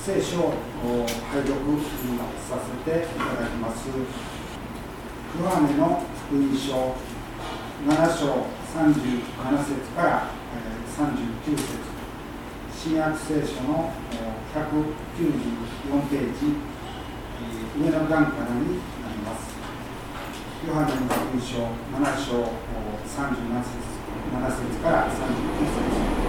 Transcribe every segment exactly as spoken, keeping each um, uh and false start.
聖書を拝読させていただきます。ヨハネの福音書なな章さんじゅうなな節からさんじゅうきゅう節、新約聖書のひゃくきゅうじゅうよんページ上の段からになります。ヨハネの福音書なな章さんじゅうなな節からさんじゅうきゅう節。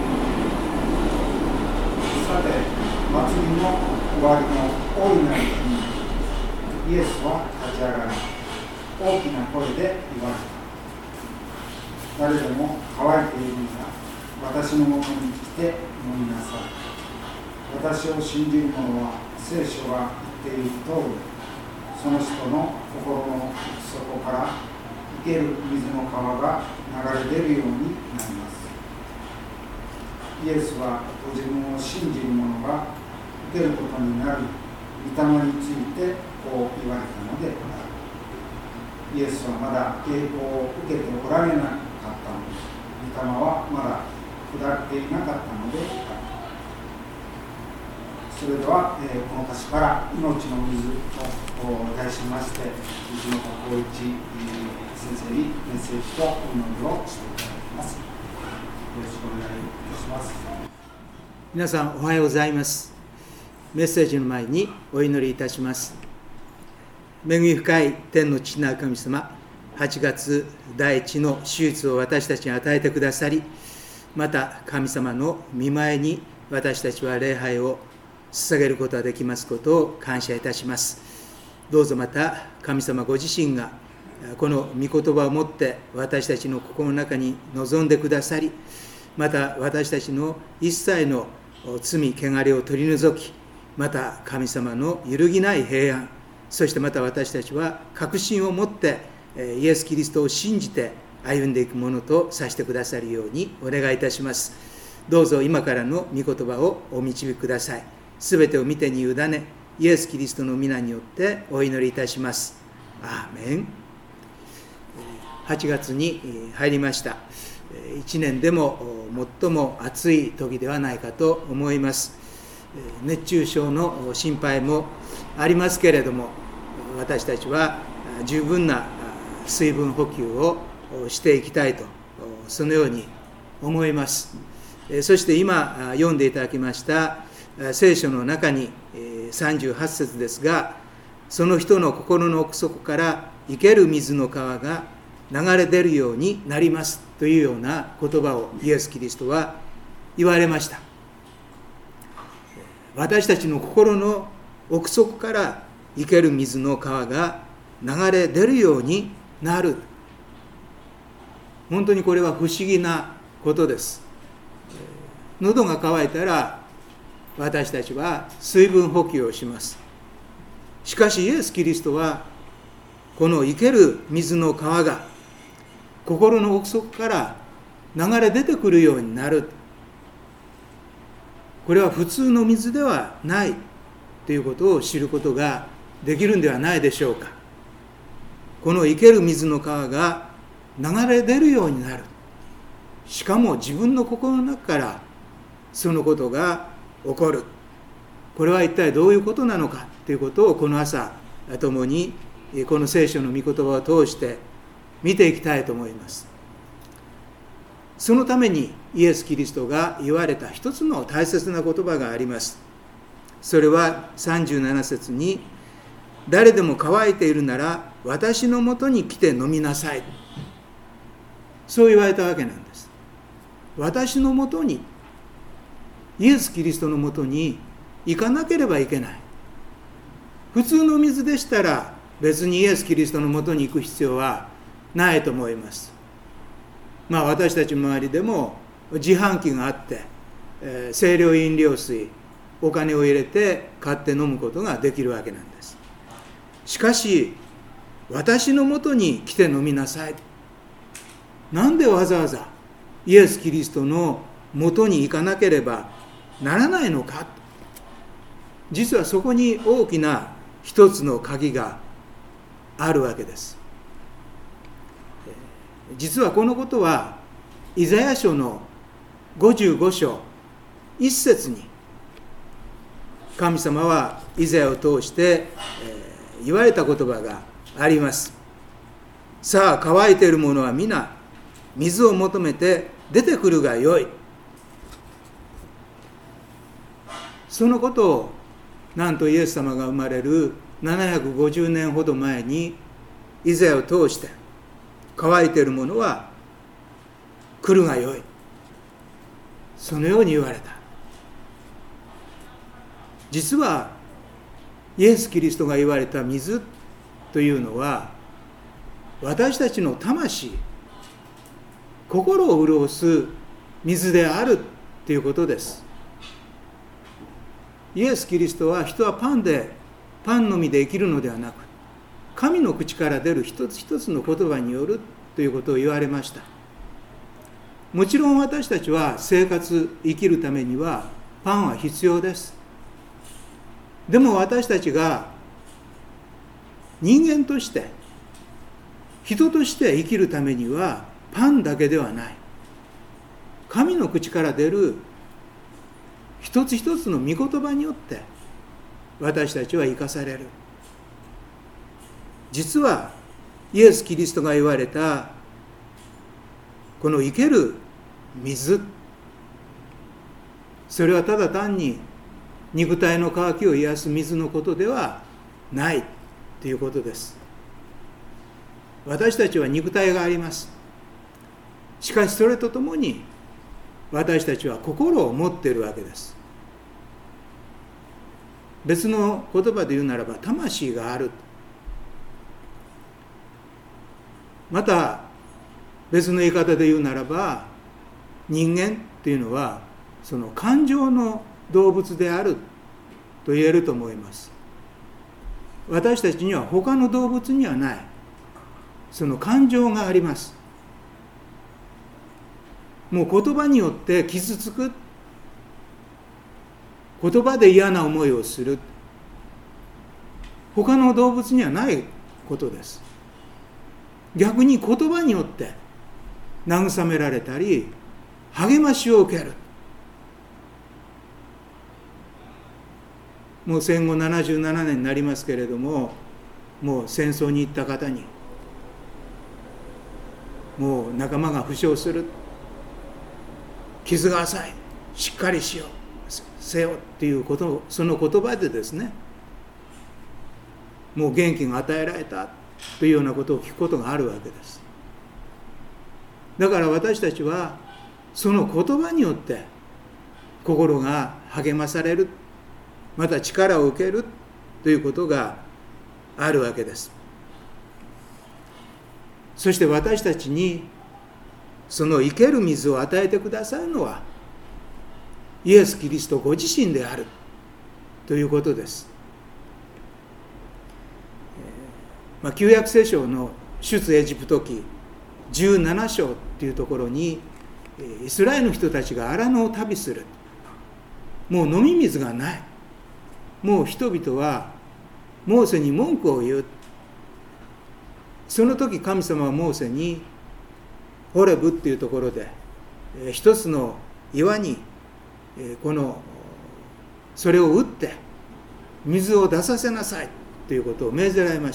さて、祭りの終わりの大いなる日にイエスは立ち上がり、大きな声で言われた。誰でも乾いているなら私のもとに来て飲みなさい。私を信じる者は聖書が言っている通り、その人の心の底から生ける水の川が流れ出るようになります。イエスはご自分を信じる者が受けることになる御霊についてこう言われたのである。イエスはまだ啓示を受けておられなかったのです。御霊はまだ下っていなかったのである。それでは、えー、この歌詞から命の水と題しまして、藤本浩一先生にメッセージとお祈りをしていただきます。よろしくお願いいたします。 皆さんおはようございます。メッセージの前にお祈りいたします。恵み深い天の父なる神様、はちがつ第一の手術を私たちに与えてくださり、また神様の御前に私たちは礼拝を捧げることができますことを感謝いたします。どうぞまた神様ご自身がこの御言葉をもって私たちの心の中に臨んでくださり、また私たちの一切の罪汚れを取り除き、また神様の揺るぎない平安、そしてまた私たちは確信を持ってイエス・キリストを信じて歩んでいくものとさせてくださるようにお願いいたします。どうぞ今からの御言葉をお導きください。すべてを御手に委ね、イエス・キリストの皆によってお祈りいたします。アーメン。はちがつに入りました。いちねんでも最も暑い時ではないかと思います。熱中症の心配もありますけれども、私たちは十分な水分補給をしていきたいと、そのように思います。そして今読んでいただきました聖書の中にさんじゅうはち節ですが、その人の心の奥底から生ける水の川が流れ出るようになりますというような言葉をイエス・キリストは言われました。私たちの心の奥底から生ける水の川が流れ出るようになる。本当にこれは不思議なことです。喉が渇いたら私たちは水分補給をします。しかしイエス・キリストはこの生ける水の川が心の奥底から流れ出てくるようになる。これは普通の水ではないということを知ることができるんではないでしょうか。この生ける水の川が流れ出るようになる。しかも自分の心の中からそのことが起こる。これは一体どういうことなのかということをこの朝共にこの聖書の御言葉を通して見ていきたいと思います。そのためにイエス・キリストが言われた一つの大切な言葉があります。それはさんじゅうなな節に、誰でも乾いているなら私のもとに来て飲みなさい。そう言われたわけなんです。私のもとに、イエス・キリストのもとに行かなければいけない。普通の水でしたら別にイエス・キリストのもとに行く必要はないと思います。まあ私たちの周りでも自販機があって、えー、清涼飲料水、お金を入れて買って飲むことができるわけなんです。しかし私のもとに来て飲みなさい。なんでわざわざイエス・キリストのもとに行かなければならないのか。実はそこに大きな一つの鍵があるわけです。実はこのことはイザヤ書のごじゅうご章いち節に神様はイザヤを通して、えー、言われた言葉があります。さあ乾いている者は皆水を求めて出てくるがよい。そのことをなんとイエス様が生まれるななひゃくごじゅうねんほど前にイザヤを通して乾いている者は来るがよい、そのように言われた。実はイエス・キリストが言われた水というのは私たちの魂、心を潤す水であるということです。イエス・キリストは人はパンでパンのみで生きるのではなく、神の口から出る一つ一つの言葉によるということを言われました。もちろん私たちは生活、生きるためにはパンは必要です。でも私たちが人間として人として生きるためにはパンだけではない。神の口から出る一つ一つの御言葉によって私たちは生かされる。実はイエス・キリストが言われたこの生ける水、それはただ単に肉体の渇きを癒す水のことではないということです。私たちは肉体があります。しかしそれとともに私たちは心を持っているわけです。別の言葉で言うならば魂がある。また別の言い方で言うならば人間っていうのはその感情の動物であると言えると思います。私たちには他の動物にはないその感情があります。もう言葉によって傷つく、言葉で嫌な思いをする、他の動物にはないことです。逆に言葉によって慰められたり励ましを受ける。もう戦後ななじゅうななねんになりますけれども、もう戦争に行った方にもう仲間が負傷する、傷が浅い、しっかりしようせよっていうことを、その言葉でですね、もう元気が与えられたというようなことを聞くことがあるわけです。だから私たちはその言葉によって心が励まされる、また力を受けるということがあるわけです。そして私たちにその生ける水を与えてくださるのはイエス・キリストご自身であるということです。まあ、旧約聖書の出エジプト記じゅうなな章というところにイスラエルの人たちが荒野を旅する。もう飲み水がない。もう人々はモーセに文句を言う。その時神様はモーセにホレブっていうところで一つの岩にこのそれを打って水を出させなさいということを命ぜられました。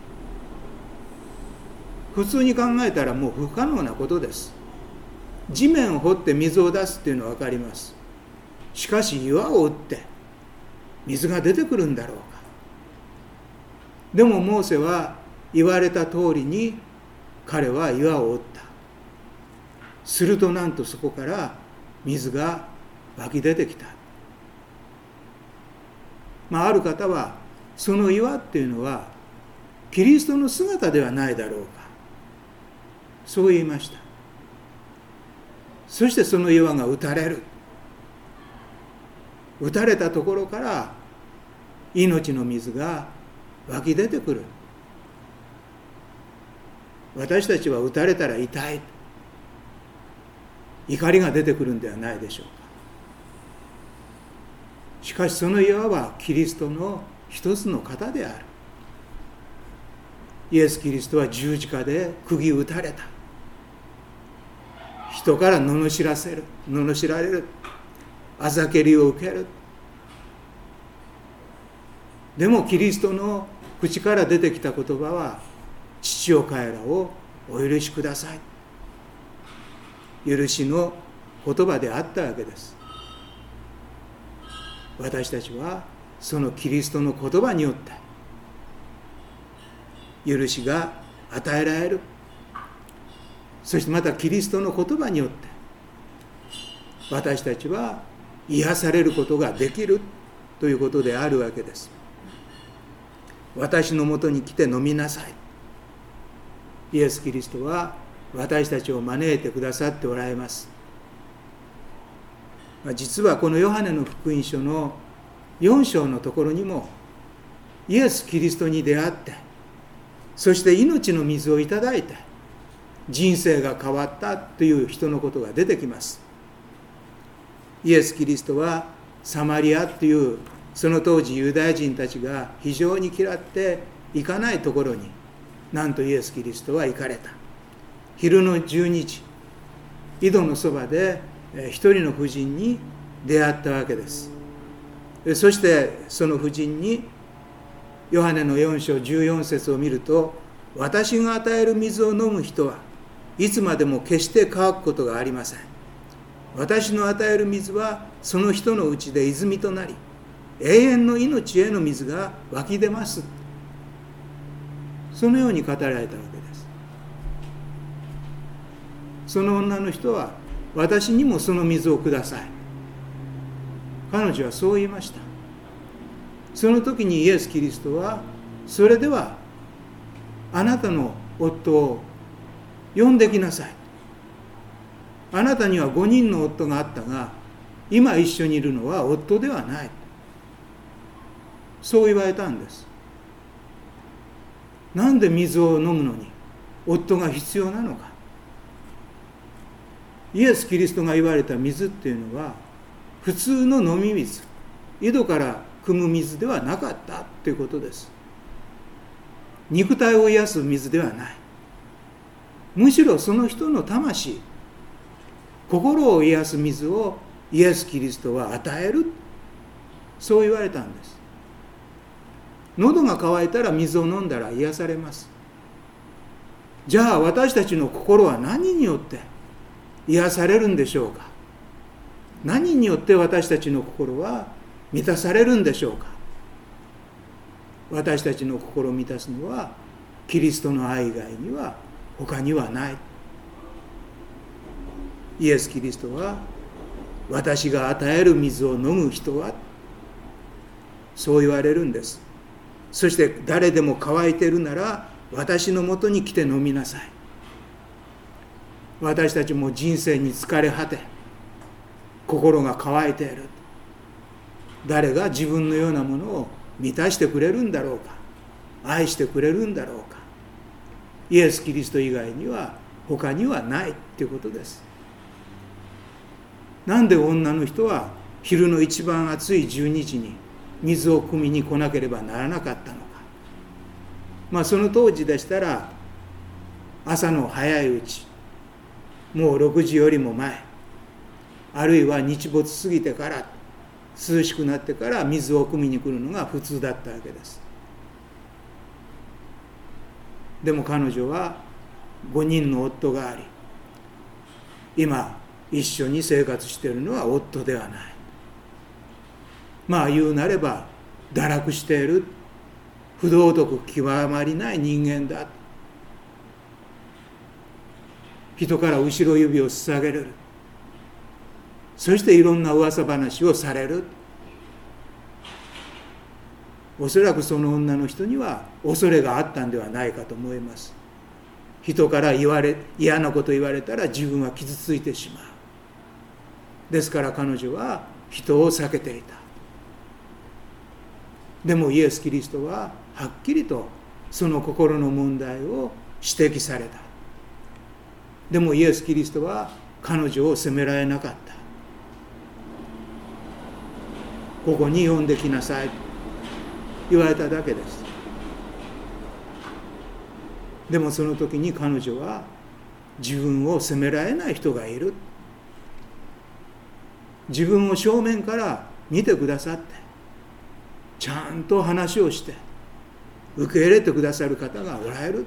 普通に考えたらもう不可能なことです。地面を掘って水を出すっていうのは分かります。しかし岩を打って水が出てくるんだろうか。でもモーセは言われた通りに彼は岩を打った。するとなんとそこから水が湧き出てきた。まあ、ある方はその岩っていうのはキリストの姿ではないだろうか、そう言いました。そしてその岩が打たれる。打たれたところから命の水が湧き出てくる。私たちは打たれたら痛い、怒りが出てくるんではないでしょうか。しかしその岩はキリストの一つの方である。イエス・キリストは十字架で釘打たれた。人から罵らせる、罵られる、あざけりを受ける。 でもキリストの口から出てきた言葉は、父よ彼らをお許しください、許しの言葉であったわけです。私たちはそのキリストの言葉によって許しが与えられる。そしてまたキリストの言葉によって私たちは癒されることができるということであるわけです。私のもとに来て飲みなさい。イエス・キリストは私たちを招いてくださっておられます。実はこのヨハネの福音書のよん章のところにも、イエス・キリストに出会って、そして命の水をいただいて人生が変わったという人のことが出てきます。イエス・キリストはサマリアというその当時ユダヤ人たちが非常に嫌って行かないところに、なんとイエス・キリストは行かれた。昼のじゅうにじ、井戸のそばで一人の婦人に出会ったわけです。そしてその婦人にヨハネのよん章じゅうよん節を見ると、私が与える水を飲む人はいつまでも決して乾くことがありません。私の与える水はその人のうちで泉となり、永遠の命への水が湧き出ます。そのように語られたわけです。その女の人は、私にもその水をください。彼女はそう言いました。その時にイエス・キリストは、それではあなたの夫を呼んできなさい。あなたにはごにんの夫があったが、今一緒にいるのは夫ではない。そう言われたんです。なんで水を飲むのに夫が必要なのか。イエス・キリストが言われた水っていうのは、普通の飲み水、井戸から汲む水ではなかったということです。肉体を癒す水ではない。むしろその人の魂、心を癒す水をイエス・キリストは与える。そう言われたんです。喉が渇いたら水を飲んだら癒されます。じゃあ私たちの心は何によって癒されるんでしょうか。何によって私たちの心は満たされるんでしょうか。私たちの心を満たすのはキリストの愛以外には他にはない。イエス・キリストは、私が与える水を飲む人は、そう言われるんです。そして誰でも乾いているなら私のもとに来て飲みなさい。私たちも人生に疲れ果て、心が乾いている。誰が自分のようなものを満たしてくれるんだろうか。愛してくれるんだろうか。イエス・キリスト以外には他にはないということです。なんで女の人は昼の一番暑いじゅうにじに水を汲みに来なければならなかったのか。まあその当時でしたら、朝の早いうち、もうろくじよりも前、あるいは日没過ぎてから、涼しくなってから水を汲みに来るのが普通だったわけです。でも彼女はごにんの夫があり、今一緒に生活しているのは夫ではない。まあ言うなれば堕落している、不道徳極まりない人間だ。人から後ろ指を捧げる。そしていろんな噂話をされる。おそらくその女の人には恐れがあったんではないかと思います。人から言われ嫌なこと言われたら自分は傷ついてしまう。ですから彼女は人を避けていた。でもイエス・キリストははっきりとその心の問題を指摘された。でもイエス・キリストは彼女を責められなかった。ここに呼んできなさいと言われただけです。でもその時に彼女は自分を責められない人がいる。自分を正面から見てくださって、 ちゃんと話をして受け入れてくださる方がおられる。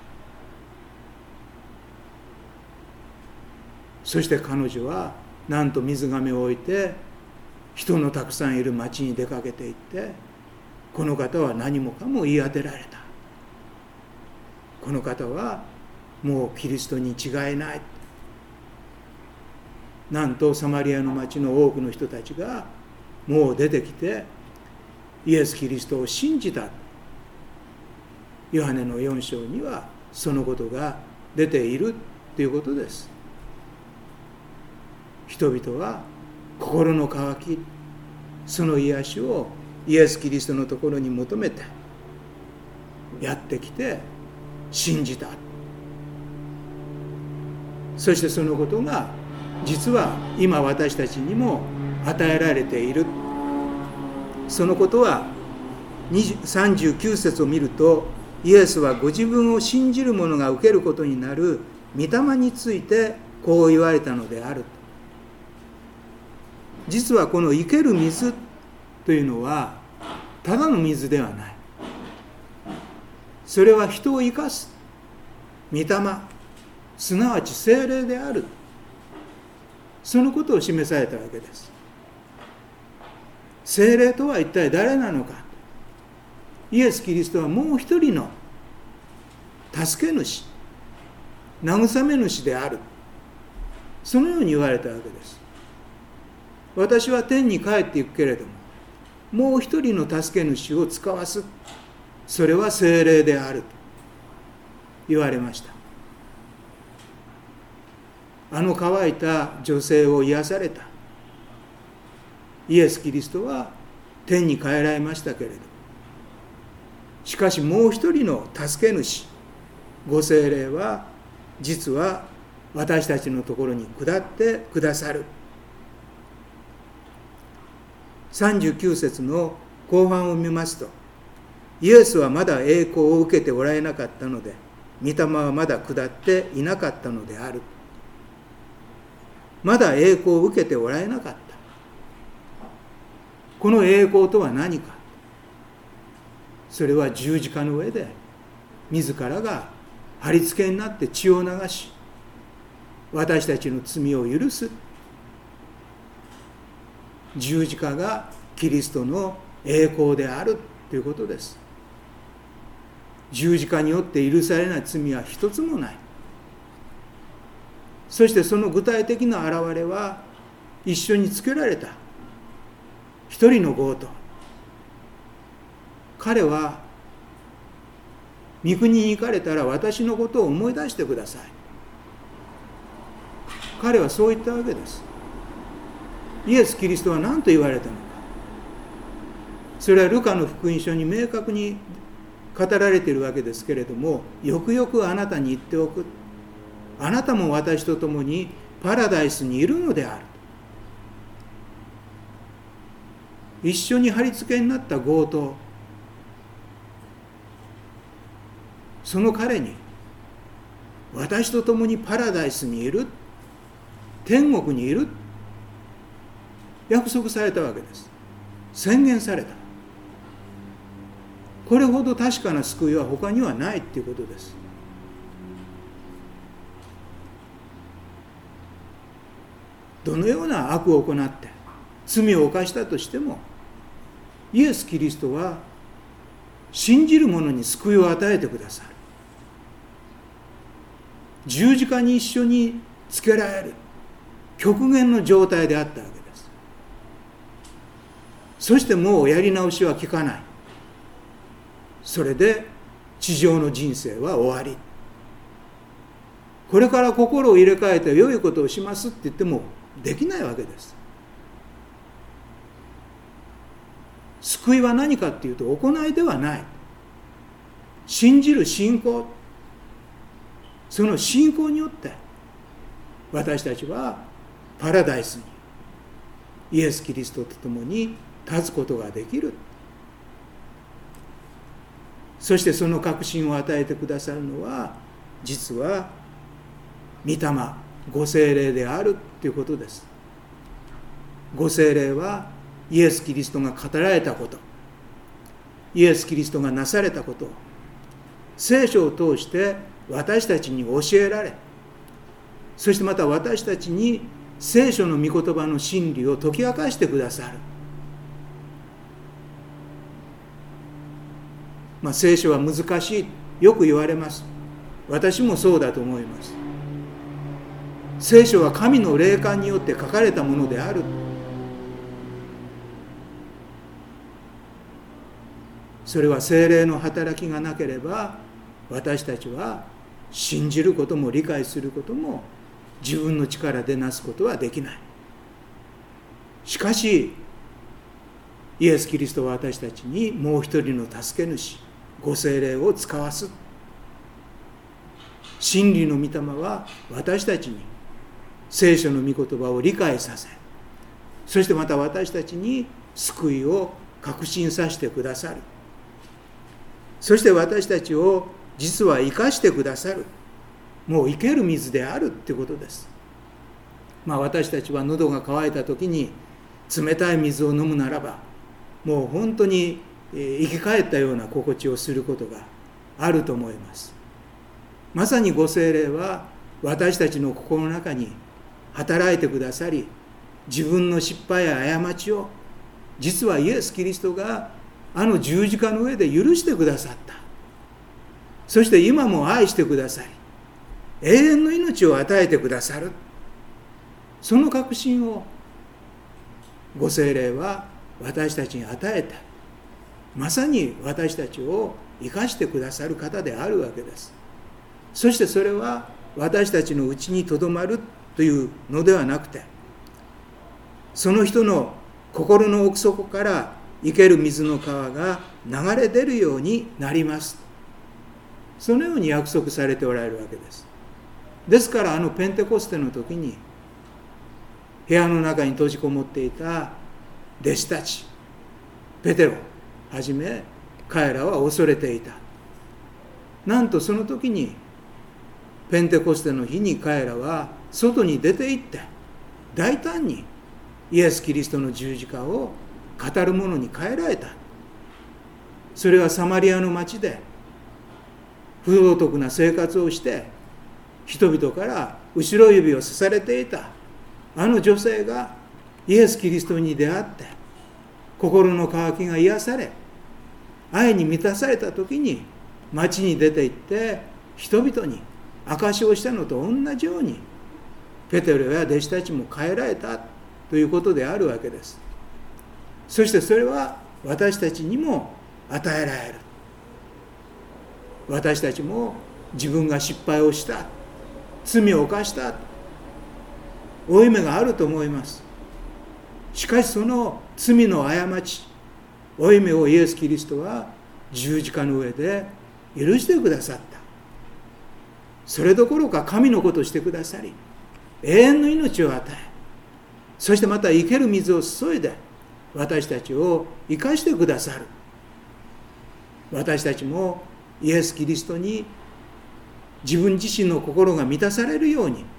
そして彼女はなんと水がめを置いて人のたくさんいる町に出かけていって、この方は何もかも言い当てられた。この方はもうキリストに違いない。なんとサマリアの町の多くの人たちがもう出てきてイエス・キリストを信じた。ヨハネのよん章にはそのことが出ているということです。人々は心の渇き、その癒しをイエス・キリストのところに求めてやってきて信じた。そしてそのことが実は今私たちにも与えられている。そのことはさんじゅうきゅう節を見ると、イエスはご自分を信じる者が受けることになる御霊についてこう言われたのである。実はこの生ける水というのはただの水ではない。それは人を生かす御霊、すなわち聖霊である。そのことを示されたわけです。聖霊とは一体誰なのか。イエス・キリストはもう一人の助け主、慰め主である。そのように言われたわけです。私は天に帰っていくけれども、もう一人の助け主を使わす。それは聖霊であると言われました。あの乾いた女性を癒されたイエス・キリストは天に帰られましたけれど、しかしもう一人の助け主、ご聖霊は実は私たちのところに下ってくださる。さんじゅうきゅう節の後半を見ますと、イエスはまだ栄光を受けておられなかったので、御霊はまだ下っていなかったのである。まだ栄光を受けておられなかった。この栄光とは何か。それは十字架の上で自らが貼り付けになって血を流し、私たちの罪を許す。十字架がキリストの栄光であるということです。十字架によって許されない罪は一つもない。そしてその具体的な現れは一緒につけられた一人の強盗。彼は御国に行かれたら私のことを思い出してください。彼はそう言ったわけです。イエス・キリストは何と言われたのか。それはルカの福音書に明確に語られているわけですけれども、よくよくあなたに言っておく。あなたも私と共にパラダイスにいるのである。一緒に貼り付けになった強盗、その彼に私と共にパラダイスにいる、天国にいる、約束されたわけです。宣言された。これほど確かな救いは他にはないということです。どのような悪を行って罪を犯したとしても、イエス・キリストは信じる者に救いを与えてくださる。十字架に一緒につけられる極限の状態であったわけです。そしてもうやり直しは効かない。それで地上の人生は終わり。これから心を入れ替えて良いことをしますって言ってもできないわけです。救いは何かっていうと行いではない。信じる信仰。その信仰によって私たちはパラダイスにイエス・キリストと共に立つことができる。そしてその確信を与えてくださるのは実は御霊、ご聖霊であるということです。ご聖霊はイエス・キリストが語られたこと、 イエス・キリストがなされたことを聖書を通して私たちに教えられ、そしてまた私たちに聖書の御言葉の真理を解き明かしてくださる。まあ、聖書は難しい、よく言われます。私もそうだと思います。聖書は神の霊感によって書かれたものである。それは聖霊の働きがなければ、私たちは信じることも理解することも自分の力でなすことはできない。しかしイエス・キリストは私たちにもう一人の助け主、ご聖霊を使わす。真理の御霊は私たちに聖書の御言葉を理解させ、そしてまた私たちに救いを確信させてくださる。そして私たちを実は生かしてくださる、もう生ける水であるということです。まあ、私たちは喉が渇いた時に冷たい水を飲むならば、もう本当に生き返ったような心地をすることがあると思います。まさにご聖霊は私たちの心の中に働いてくださり、自分の失敗や過ちを実はイエス・キリストがあの十字架の上で許してくださった。そして今も愛してくださり、永遠の命を与えてくださる。その確信をご聖霊は私たちに与えて、まさに私たちを生かしてくださる方であるわけです。そしてそれは私たちのうちにとどまるというのではなくて、その人の心の奥底から生ける水の川が流れ出るようになります。そのように約束されておられるわけです。ですからあのペンテコステの時に部屋の中に閉じこもっていた弟子たち、ペテロはじめ彼らは恐れていた。なんとその時にペンテコステの日に彼らは外に出て行って大胆にイエス・キリストの十字架を語る者に変えられた。それはサマリアの町で不道徳な生活をして人々から後ろ指を刺されていたあの女性がイエス・キリストに出会って心の渇きが癒され愛に満たされた時に町に出て行って人々に証しをしたのと同じようにペテロや弟子たちも変えられたということであるわけです。そしてそれは私たちにも与えられる。私たちも自分が失敗をした、罪を犯した負い目があると思います。しかしその罪の過ち、負い目をイエス・キリストは十字架の上で許してくださった。それどころか神のことをしてくださり、永遠の命を与え、そしてまた生ける水を注いで私たちを生かしてくださる。私たちもイエス・キリストに自分自身の心が満たされるように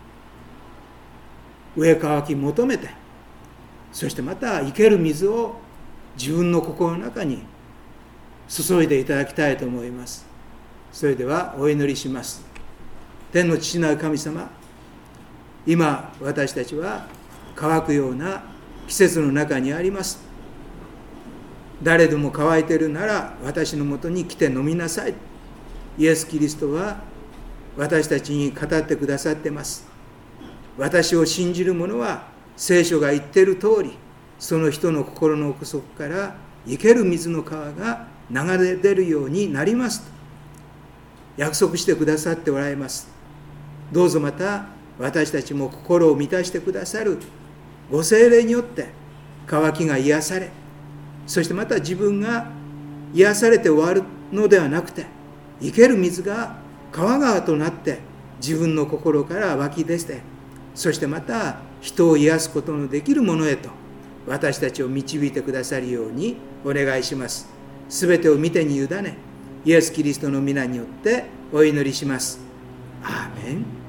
上渇き求めて、そしてまた生ける水を自分の心の中に注いでいただきたいと思います。それではお祈りします。天の父なる神様、今私たちは乾くような季節の中にあります。誰でも乾いているなら私のもとに来て飲みなさい。イエス・キリストは私たちに語ってくださっています。私を信じる者は聖書が言っている通り、その人の心の奥底から生ける水の川が流れ出るようになりますと約束してくださっておられます。どうぞまた私たちも心を満たしてくださるご聖霊によって渇きが癒され、そしてまた自分が癒されて終わるのではなくて、生ける水が川々となって自分の心から湧き出て、そしてまた人を癒すことのできるものへと私たちを導いてくださるようにお願いします。すべてを御手に委ね、イエス・キリストの皆によってお祈りします。アーメン。